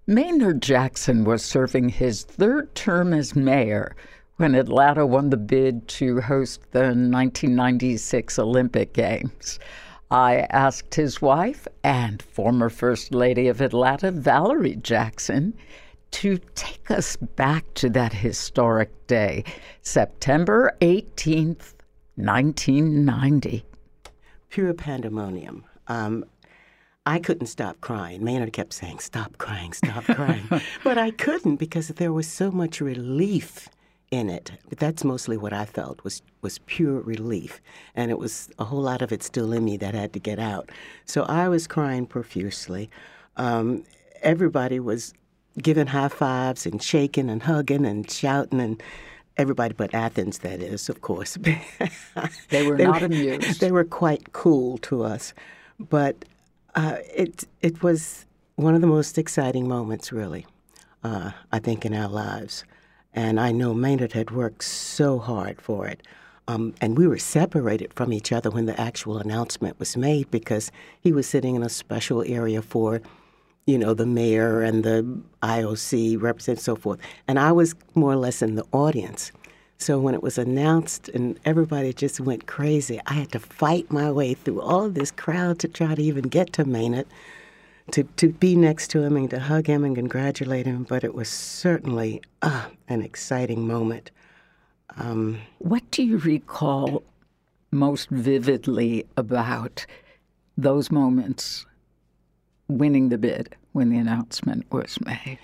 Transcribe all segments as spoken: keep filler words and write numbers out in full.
Maynard Jackson was serving his third term as mayor when Atlanta won the bid to host the nineteen ninety-six Olympic Games. I asked his wife and former First Lady of Atlanta, Valerie Jackson, to take us back to that historic day, September eighteenth, nineteen ninety. Pure pandemonium. Um, I couldn't stop crying. Maynard kept saying, stop crying, stop crying. But I couldn't because there was so much relief in it. But that's mostly what I felt, was was pure relief. And it was a whole lot of it still in me that had to get out. So I was crying profusely. Um, everybody was giving high fives and shaking and hugging and shouting, and everybody but Athens, that is, of course. They were they not were, amused. They were quite cool to us. But uh, it it was one of the most exciting moments, really, uh, I think, in our lives. And I know Maynard had worked so hard for it. Um, and we were separated from each other when the actual announcement was made because he was sitting in a special area for, you know, the mayor and the I O C representatives, so forth. And I was more or less in the audience. So when it was announced and everybody just went crazy, I had to fight my way through all of this crowd to try to even get to Maynard, to, to be next to him and to hug him and congratulate him. But it was certainly uh, an exciting moment. Um, what do you recall most vividly about those moments winning the bid when the announcement was made?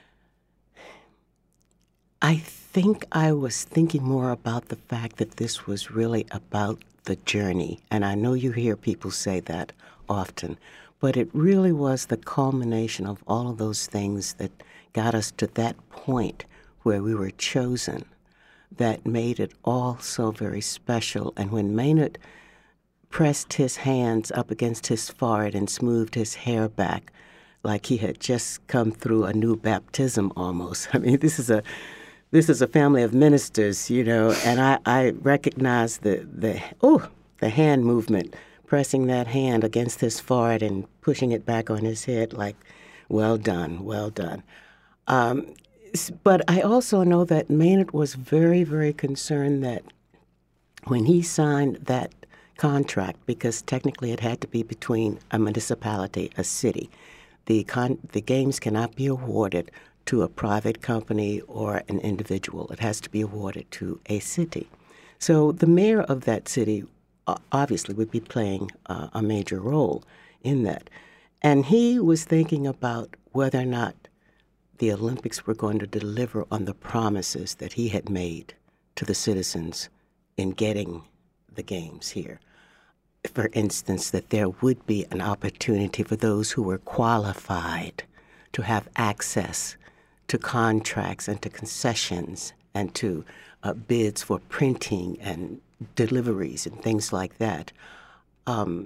I think I was thinking more about the fact that this was really about the journey. And I know you hear people say that often, but it really was the culmination of all of those things that got us to that point where we were chosen that made it all so very special. And when Maynard pressed his hands up against his forehead and smoothed his hair back like he had just come through a new baptism almost. I mean, this is a this is a family of ministers, you know, and I, I recognize the, the, oh, the hand movement, pressing that hand against his forehead and pushing it back on his head like, well done, well done. Um, but I also know that Maynard was very, very concerned that when he signed that contract, because technically it had to be between a municipality, a city, the con- the games cannot be awarded to a private company or an individual. It has to be awarded to a city. So the mayor of that city uh, obviously would be playing uh, a major role in that. And he was thinking about whether or not the Olympics were going to deliver on the promises that he had made to the citizens in getting the games here. For instance, that there would be an opportunity for those who were qualified to have access to contracts and to concessions and to uh, bids for printing and deliveries and things like that. Um,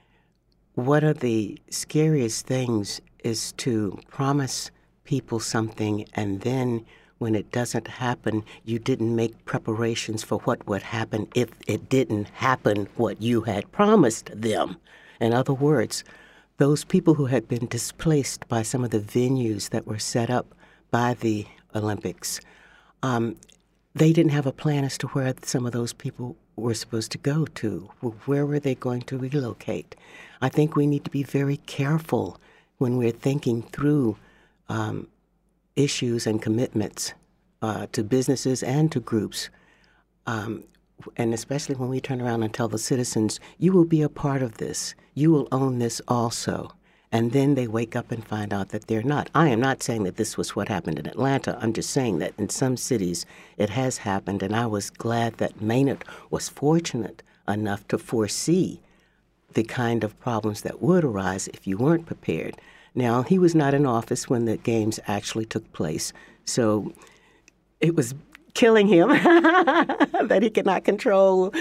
one of the scariest things is to promise people something and then when it doesn't happen, you didn't make preparations for what would happen if it didn't happen what you had promised them. In other words, those people who had been displaced by some of the venues that were set up by the Olympics, um, they didn't have a plan as to where some of those people were supposed to go to. Where were they going to relocate? I think we need to be very careful when we're thinking through um, issues and commitments uh, to businesses and to groups, um, and especially when we turn around and tell the citizens, you will be a part of this. You will own this also. And then they wake up and find out that they're not. I am not saying that this was what happened in Atlanta. I'm just saying that in some cities it has happened, and I was glad that Maynard was fortunate enough to foresee the kind of problems that would arise if you weren't prepared. Now, he was not in office when the games actually took place, so it was killing him that he could not control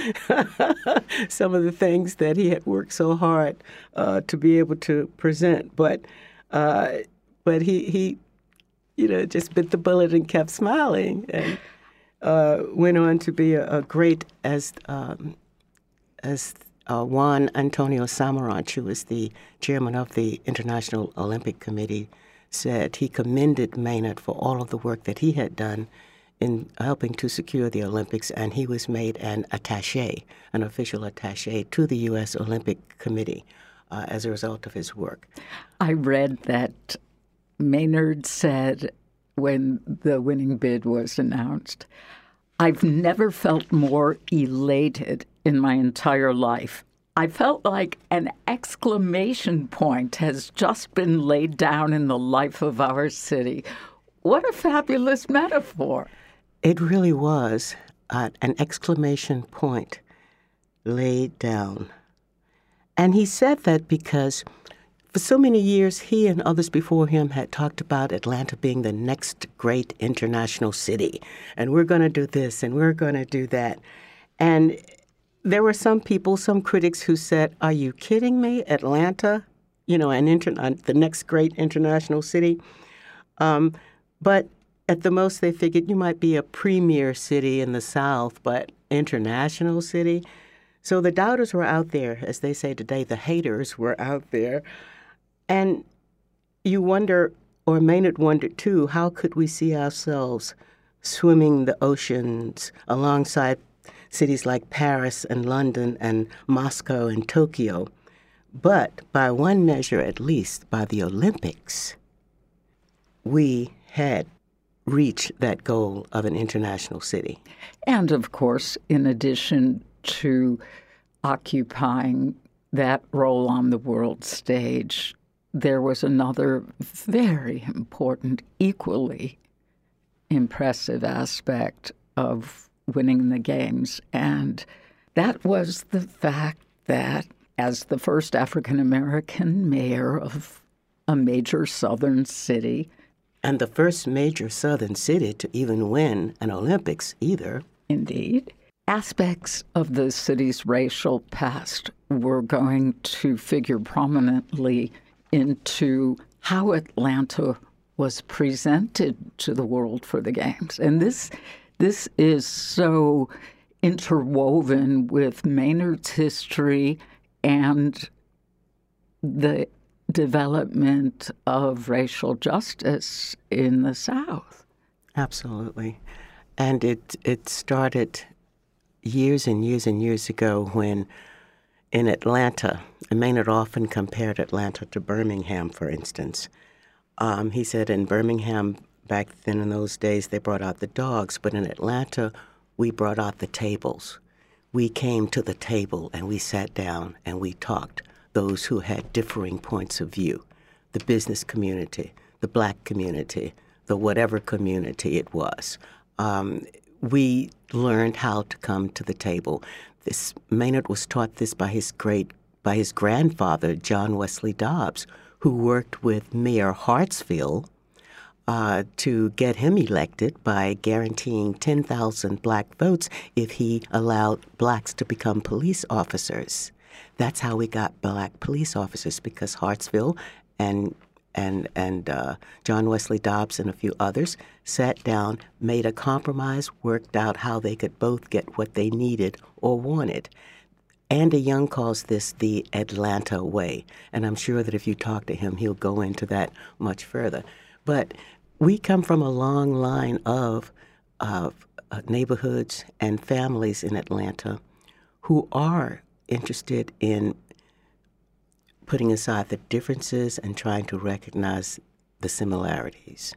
some of the things that he had worked so hard uh, to be able to present. But uh, but he, he, you know, just bit the bullet and kept smiling and uh, went on to be a, a great, as um, as uh, Juan Antonio Samaranch, who was the chairman of the International Olympic Committee, said he commended Maynard for all of the work that he had done in helping to secure the Olympics, and he was made an attaché, an official attaché to the U S Olympic Committee uh, as a result of his work. I read that Maynard said when the winning bid was announced, "I've never felt more elated in my entire life. I felt like an exclamation point has just been laid down in the life of our city." What a fabulous metaphor. It really was uh, an exclamation point laid down. And he said that because for so many years, he and others before him had talked about Atlanta being the next great international city. And we're going to do this and we're going to do that. And there were some people, some critics who said, "Are you kidding me? Atlanta, you know, an inter- the next great international city?" Um, but at the most, they figured you might be a premier city in the South, but international city? So the doubters were out there, as they say today, the haters were out there. And you wonder, or Maynard wondered too, how could we see ourselves swimming the oceans alongside cities like Paris and London and Moscow and Tokyo? But by one measure at least, by the Olympics, we had reached that goal of an international city. And of course, in addition to occupying that role on the world stage, there was another very important, equally impressive aspect of winning the games, and that was the fact that as the first African-American mayor of a major southern city, and the first major southern city to even win an Olympics either. Indeed. Aspects of the city's racial past were going to figure prominently into how Atlanta was presented to the world for the games. And this this is so interwoven with Maynard's history and the development of racial justice in the South. Absolutely. And it it started years and years and years ago when in Atlanta, and Maynard often compared Atlanta to Birmingham, for instance. Um, he said in Birmingham, back then in those days, they brought out the dogs, but in Atlanta, we brought out the tables. We came to the table and we sat down and we talked, those who had differing points of view, the business community, the black community, the whatever community it was. Um, we learned how to come to the table. This Maynard was taught this by his great, by his grandfather, John Wesley Dobbs, who worked with Mayor Hartsfield uh, to get him elected by guaranteeing ten thousand black votes if he allowed blacks to become police officers. That's how we got black police officers, because Hartsfield and and and uh, John Wesley Dobbs and a few others sat down, made a compromise, worked out how they could both get what they needed or wanted. Andy Young calls this the Atlanta way, and I'm sure that if you talk to him, he'll go into that much further. But we come from a long line of, of uh, neighborhoods and families in Atlanta who are interested in putting aside the differences and trying to recognize the similarities.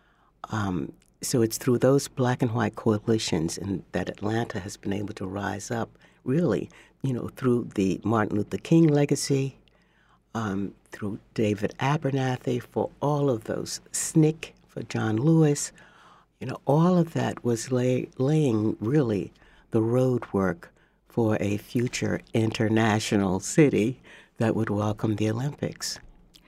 Um, so it's through those black and white coalitions in, that Atlanta has been able to rise up, really, you know, through the Martin Luther King legacy, um, through David Abernathy for all of those, S N C C for John Lewis. You know, all of that was lay, laying, really, the road work for a future international city that would welcome the Olympics.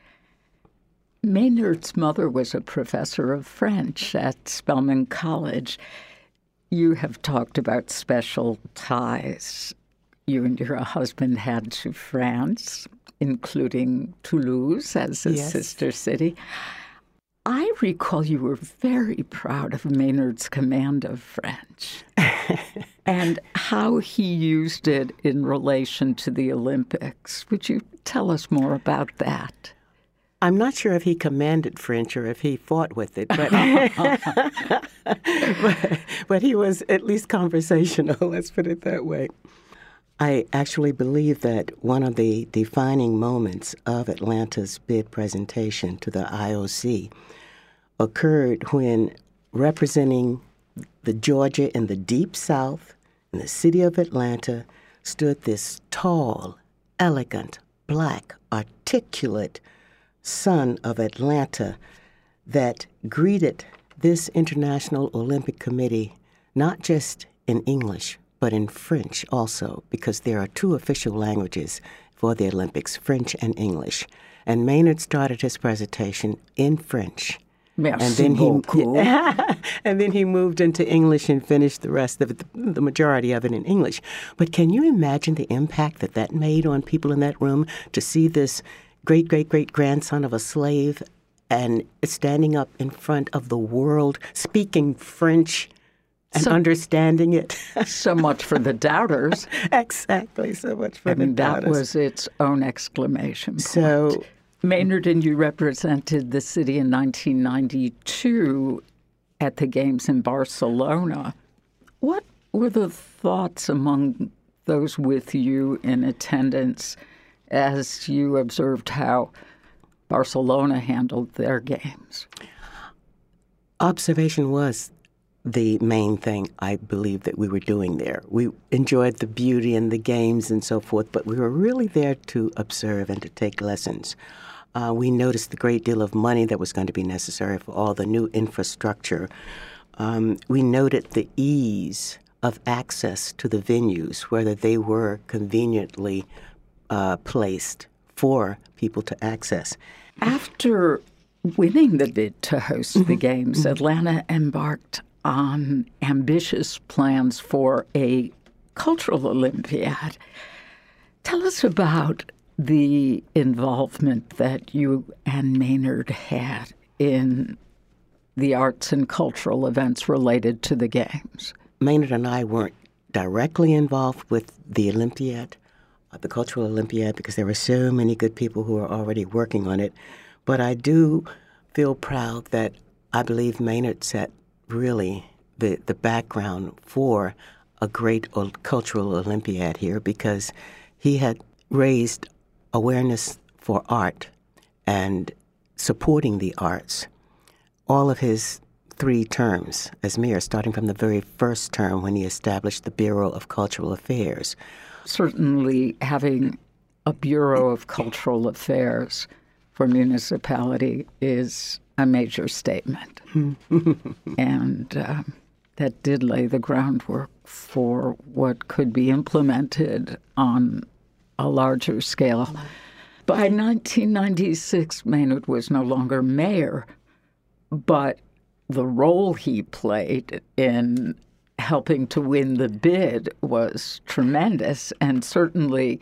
Maynard's mother was a professor of French at Spelman College. You have talked about special ties you and your husband had to France, including Toulouse as a Yes. sister city. I recall you were very proud of Maynard's command of French and how he used it in relation to the Olympics. Would you tell us more about that? I'm not sure if he commanded French or if he fought with it, but, but, but he was at least conversational, let's put it that way. I actually believe that one of the defining moments of Atlanta's bid presentation to the I O C occurred when, representing the Georgia in the Deep South, in the city of Atlanta, stood this tall, elegant, black, articulate son of Atlanta that greeted this International Olympic Committee not just in English, but in French also, because there are two official languages for the Olympics, French and English. And Maynard started his presentation in French. Merci and then beaucoup. he and then he moved into English and finished the rest of it, the majority of it in English. But can you imagine the impact that that made on people in that room to see this great, great, great grandson of a slave and standing up in front of the world, speaking French and so, understanding it? So much for the doubters. Exactly, so much for I the mean, doubters. That was its own exclamation point. So, Maynard and you represented the city in nineteen ninety-two at the Games in Barcelona. What were the thoughts among those with you in attendance as you observed how Barcelona handled their games? Observation was the main thing I believe that we were doing there. We enjoyed the beauty and the games and so forth, but we were really there to observe and to take lessons. Uh, we noticed the great deal of money that was going to be necessary for all the new infrastructure. Um, we noted the ease of access to the venues, whether they were conveniently uh, placed for people to access. After winning the bid to host mm-hmm. the Games, mm-hmm. Atlanta embarked on ambitious plans for a cultural Olympiad. Tell us about the involvement that you and Maynard had in the arts and cultural events related to the Games. Maynard and I weren't directly involved with the Olympiad, uh, the Cultural Olympiad, because there were so many good people who were already working on it. But I do feel proud that I believe Maynard set really the, the background for a great o- cultural Olympiad here, because he had raised awareness for art and supporting the arts all of his three terms as mayor, starting from the very first term when he established the Bureau of Cultural Affairs. Certainly having a Bureau of Cultural Affairs for municipality is a major statement. and um, that did lay the groundwork for what could be implemented on a larger scale. By nineteen ninety-six, Maynard was no longer mayor, but the role he played in helping to win the bid was tremendous and certainly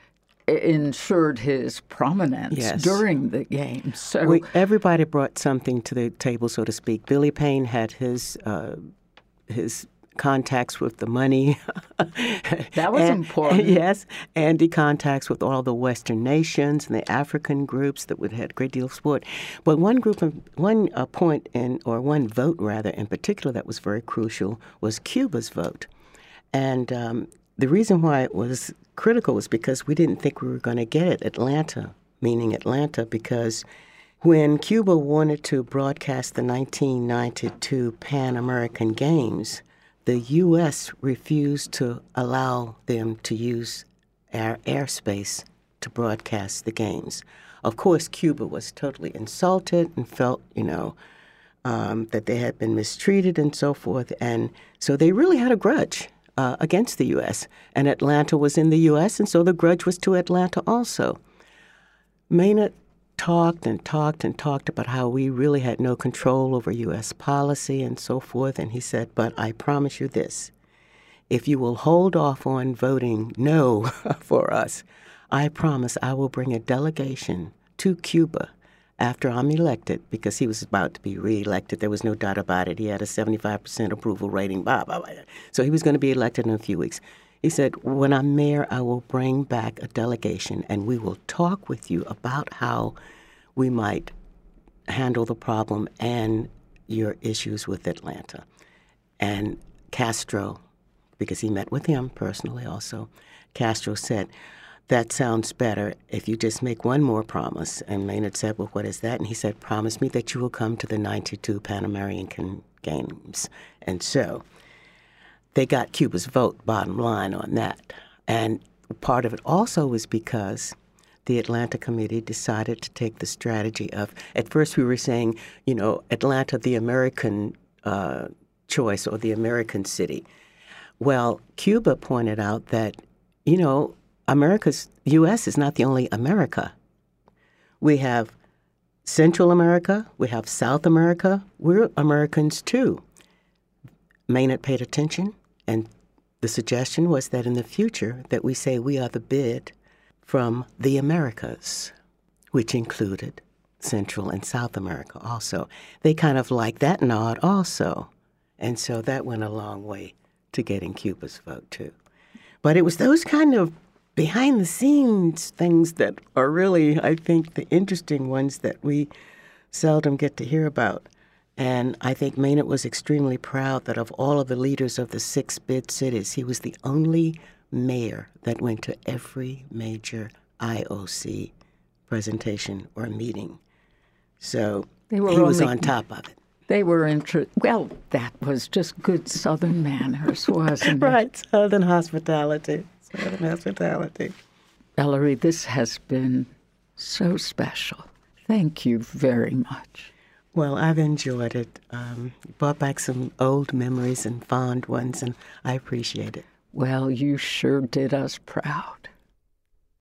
ensured his prominence yes. during the game. So we, everybody brought something to the table, so to speak. Billy Payne had his uh, his contacts with the money. That was and, important. Yes. Andy contacts with all the Western nations and the African groups that would had a great deal of support. But one group of one uh, point in or one vote rather in particular that was very crucial was Cuba's vote. And um, the reason why it was critical was because we didn't think we were going to get it. Atlanta, meaning Atlanta, because when Cuba wanted to broadcast the nineteen ninety-two Pan American Games, the U S refused to allow them to use our airspace to broadcast the games. Of course, Cuba was totally insulted and felt, you know, um, that they had been mistreated and so forth. And so they really had a grudge uh, against the U S. And Atlanta was in the U S, and so the grudge was to Atlanta also. Maynard talked and talked and talked about how we really had no control over U S policy and so forth. And he said, but I promise you this, if you will hold off on voting no for us, I promise I will bring a delegation to Cuba after I'm elected, because he was about to be reelected. There was no doubt about it. He had a seventy-five percent approval rating, blah, blah, blah. So he was going to be elected in a few weeks. He said, when I'm mayor, I will bring back a delegation and we will talk with you about how we might handle the problem and your issues with Atlanta. And Castro, because he met with him personally also, Castro said, that sounds better if you just make one more promise. And Maynard said, well, what is that? And he said, promise me that you will come to the ninety-two Pan American Games. And so they got Cuba's vote, bottom line, on that. And part of it also was because the Atlanta Committee decided to take the strategy of, at first we were saying, you know, Atlanta, the American uh, choice or the American city. Well, Cuba pointed out that, you know, America's, U S is not the only America. We have Central America, we have South America, we're Americans too. Maynard paid attention, and the suggestion was that in the future that we say we are the bid from the Americas, which included Central and South America also. They kind of liked that nod also. And so that went a long way to getting Cuba's vote too. But it was those kind of behind-the-scenes things that are really, I think, the interesting ones that we seldom get to hear about. And I think Maynard was extremely proud that of all of the leaders of the six bid cities, he was the only mayor that went to every major I O C presentation or meeting. So he was on top of it. They were interested. Well, that was just good Southern manners, wasn't it? Right, Southern hospitality. Southern hospitality. Ellery, this has been so special. Thank you very much. Well, I've enjoyed it. Um, brought back some old memories and fond ones, and I appreciate it. Well, you sure did us proud.